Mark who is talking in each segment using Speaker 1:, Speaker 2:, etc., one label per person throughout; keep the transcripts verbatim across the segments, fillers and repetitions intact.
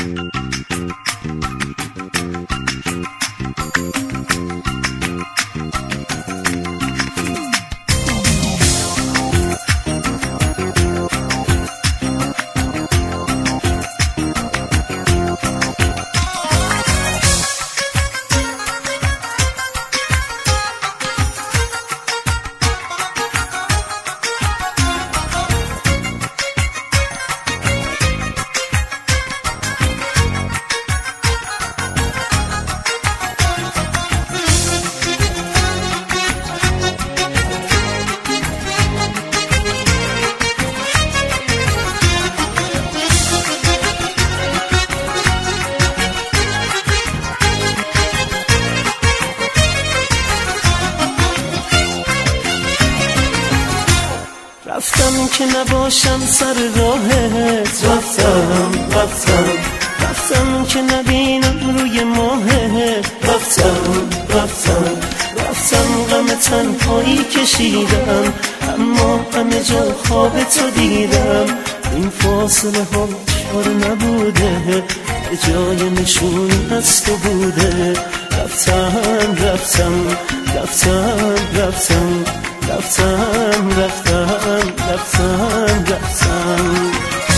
Speaker 1: رفتم که نباشم سر راهت، رفتم رفتم رفتم که نبینم روی ماهت، رفتم رفتم رفتم غم تنهایی کشیدم، اما همه جا خواب تو دیدم. این فاصله ها چار نبوده، جای نشونی از تو بوده. رفتم رفتم رفتم رفتم رفتم رفتم رفتم رفتم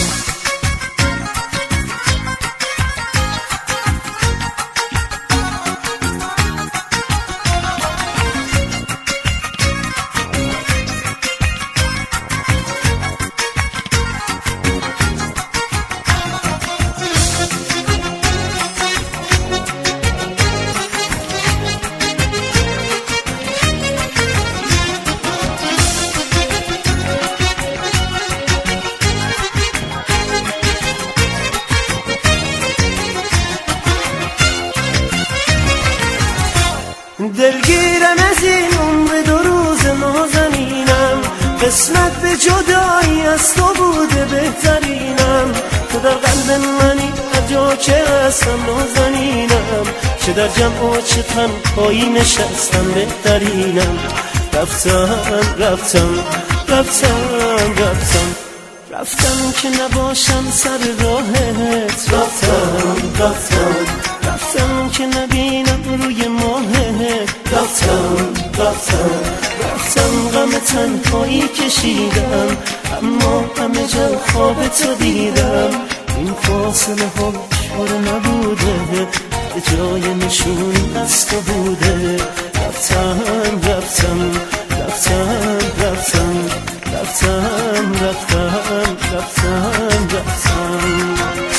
Speaker 1: دلگیرم از این عمر دو روز نازنینم، قسمت به جدایی از تو بوده بهترینم. تو در قلب منی هر جا که هستم نازنینم، چه در جمع و چه تنهایی نشستم بهترینم. رفتم رفتم رفتم رفتم رفتم که نباشم سر راهت، رفتم رفتم رفتم که نبینم روی ماهت، رفتم رفتم رفتم غم تنهایی کشیدم، اما همه جا خواب تو دیدم. این فاصله ها چاره نبوده، جای نشون از تو بوده. رفتم رفتم رفتم رفتم رفتم رفتم رفتم رفتم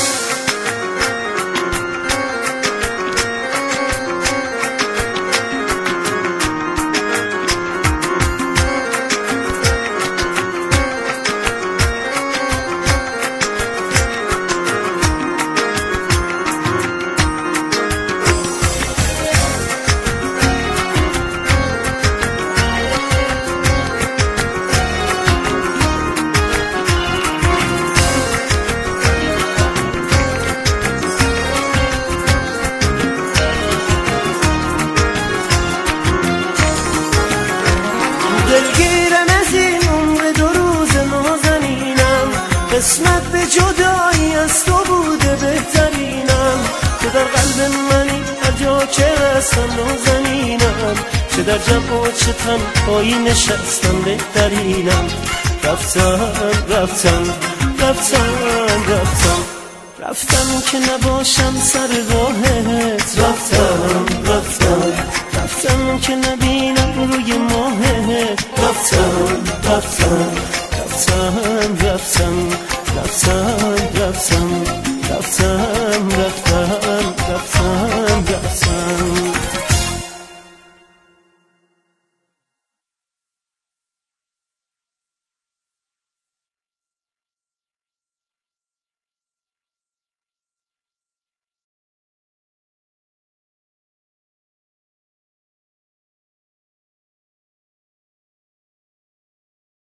Speaker 1: دلگیرم از این عمر دو روز نازنینم، قسمت به جدایی از تو بوده بهترینم. تو در قلب منی هر جا که هستم نازنینم، چه در جمع و چه تنهایی نشستم بهترینم. رفتم رفتم رفتم رفتم رفتم که نباشم سر راهت، رفتم رفتم رفتم که نبینم روی ماهت، رفتم رفتم رفتم رفتم رفتم رفتم رفتم